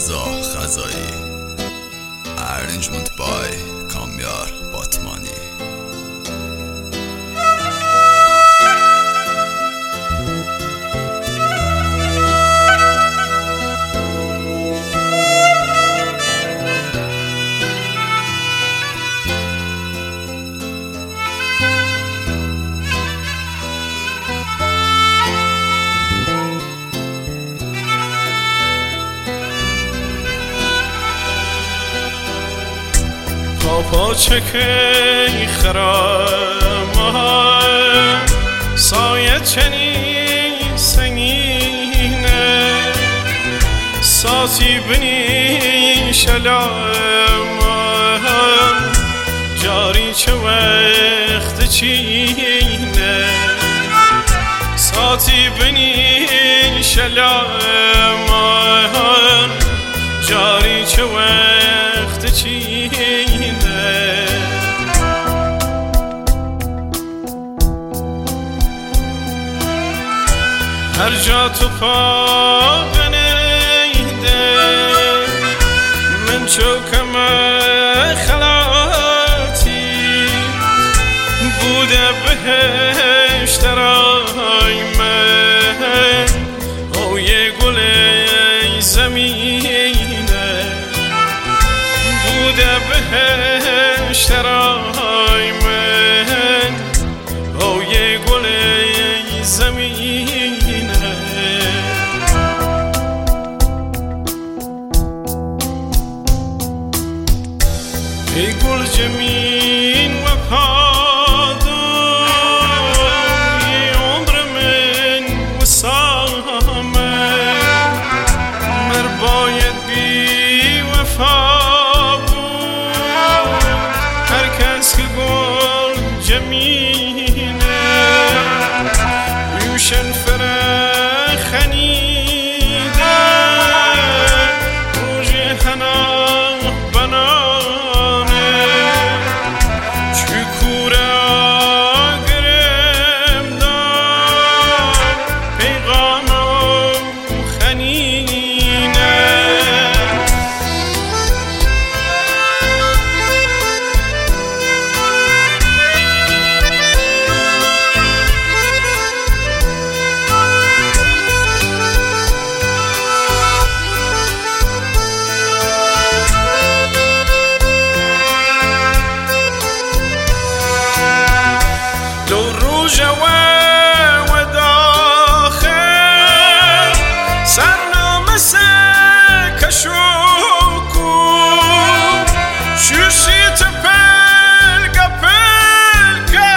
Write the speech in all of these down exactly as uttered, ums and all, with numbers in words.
رضا خزایی. Arrangement by کامیار باتمانی. پاچه که خرام سایه چنین سنگینه ساتی بنی شلام جاری چه وقت چینه ساتی بنی شلام جاری چه وقت چینه هر جا تو پا بنیده من چوکم خلاتی بوده بهشت رای من او یه گل زمینه بوده بهشت رای من او یه گل زمینه ای گل جمین و پادوی عمر من و سامن مر باید بی وفا بود هر کس که گل جمینه یوشن فرخنیده روژ هنا جوا و داخل سرنامه سکشوکو شوشیت پلگا پلگا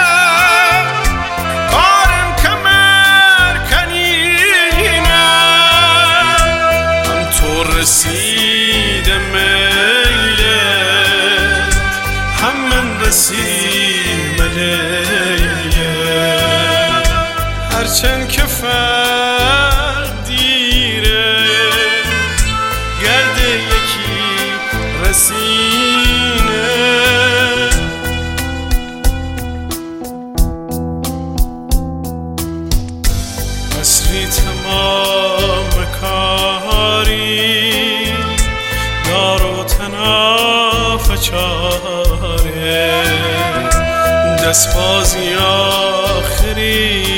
کارم کمر کنینه هم تو رسید میلت هم من رسید ملیت هرچند که فرق دیره گرده یکی رسینه اصری تمام کاری دار و تناف چاره دست بازی آخری